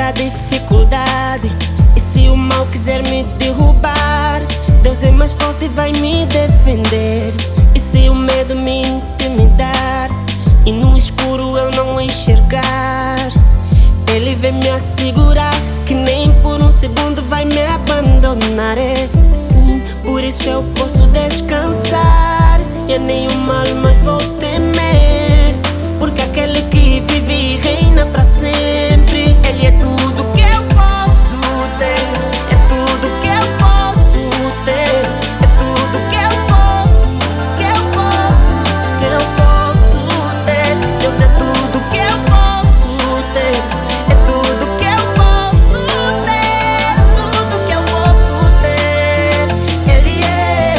da dificuldade. E se o mal quiser me derrubar, Deus é mais forte e vai me defender. E se o medo me intimidar e no escuro eu não enxergar, Ele vem me assegurar que nem por um segundo vai me abandonar. É sim, por isso eu posso descansar e a nenhum mal mais vou temer, porque aquele que vive e reina pra sempre, Ele é tudo que eu posso ter, é tudo que eu posso ter, é tudo que eu posso, que eu posso, que eu posso ter. Deus é tudo que eu posso ter, é tudo que eu posso ter, tudo que eu posso ter. Ele é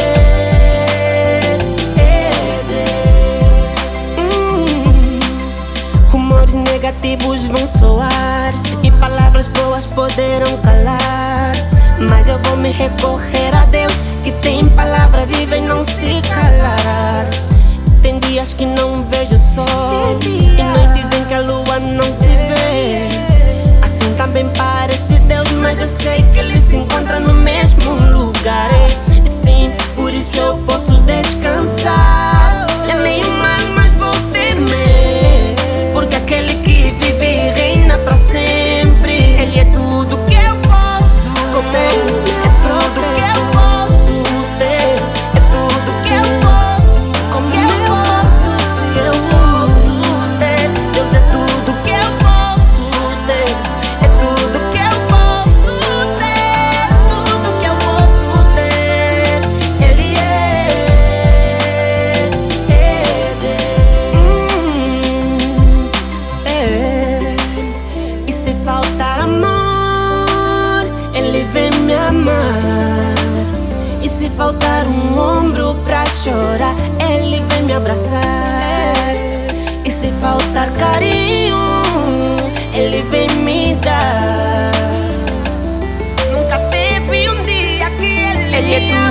rumores negativos vão soar e palavras boas poderão calar, mas eu vou me recorrer a Deus, que tem palavra viva e não se calará. Tem dias que não vejo o sol e noites em que a lua não se vê. Assim também parece Deus, mas eu sei que Ele se encontra no mesmo lugar. E sim, por isso eu posso descansar e nem o mal mais vou temer, porque aquele que vive e reina pra sempre, Ele é tudo que eu posso comer, é tudo que eu posso ter, é tudo que eu posso, como eu posso, que eu posso ter. Deus é tudo que eu posso ter, é tudo que eu posso ter, tudo que eu posso ter. Ele E se faltar amor, Ele vem me amar. E se faltar um ombro pra chorar, Ele vem me abraçar. E se faltar carinho, Ele vem me dar. Nunca teve um dia que Ele é tudo